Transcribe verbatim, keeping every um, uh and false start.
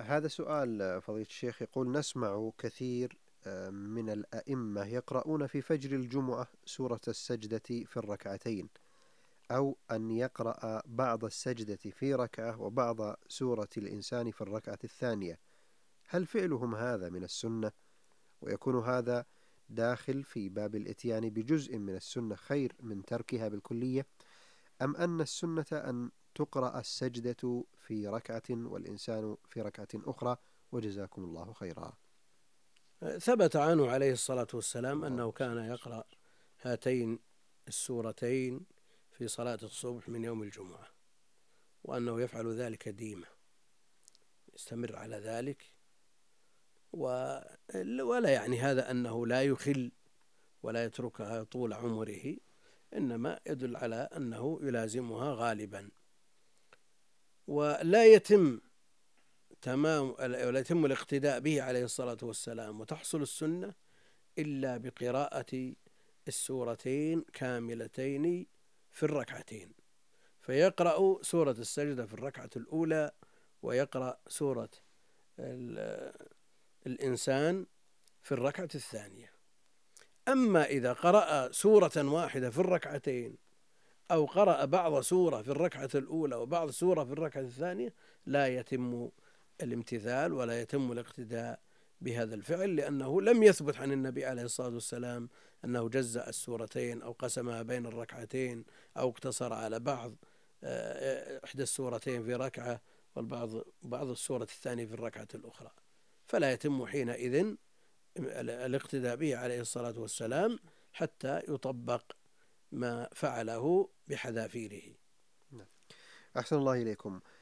هذا سؤال فضيلة الشيخ، يقول: نسمع كثير آه، من الأئمة يقرؤون في فجر الجمعة سورة السجدة في الركعتين، أو أن يقرأ بعض السجدة في ركعة وبعض سورة الإنسان في الركعة الثانية. هل فعلهم هذا من السنة، ويكون هذا داخل في باب الإتيان بجزء من السنة خير من تركها بالكلية، أم أن السنة أن تقرأ السجدة في ركعة والإنسان في ركعة أخرى؟ وجزاكم الله خيرا. ثبت عنه عليه الصلاة والسلام الله أنه كان يقرأ هاتين السورتين في صلاة الصبح من يوم الجمعة، وأنه يفعل ذلك ديما، يستمر على ذلك، ولا يعني هذا أنه لا يخل ولا يتركها طول عمره، إنما يدل على أنه يلازمها غالبا. ولا يتم تمام ولا يتم الاقتداء به عليه الصلاة والسلام وتحصل السنة إلا بقراءة السورتين كاملتين في الركعتين، فيقرأ سورة السجدة في الركعة الأولى، ويقرأ سورة الإنسان في الركعة الثانية. أما إذا قرأ سورة واحدة في الركعتين، أو قرأ بعض سورة في الركعة الأولى وبعض سورة في الركعة الثانية، لا يتم الامتثال ولا يتم الاقتداء بهذا الفعل، لأنه لم يثبت عن النبي عليه الصلاة والسلام أنه جزأ السورتين أو قسمها بين الركعتين أو اقتصر على بعض إحدى السورتين في ركعة والبعض بعض السورة الثانية في الركعة الأخرى، فلا يتم حينئذ الاقتداء به عليه الصلاة والسلام حتى يطبق ما فعله بحذافيره. أحسن الله إليكم.